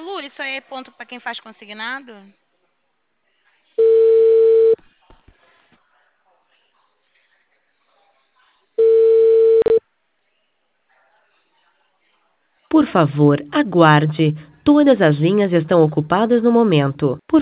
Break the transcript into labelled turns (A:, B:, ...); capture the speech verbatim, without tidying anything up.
A: Lu, isso aí é ponto pra quem faz consignado?
B: Por favor, aguarde. Todas as linhas estão ocupadas no momento. Por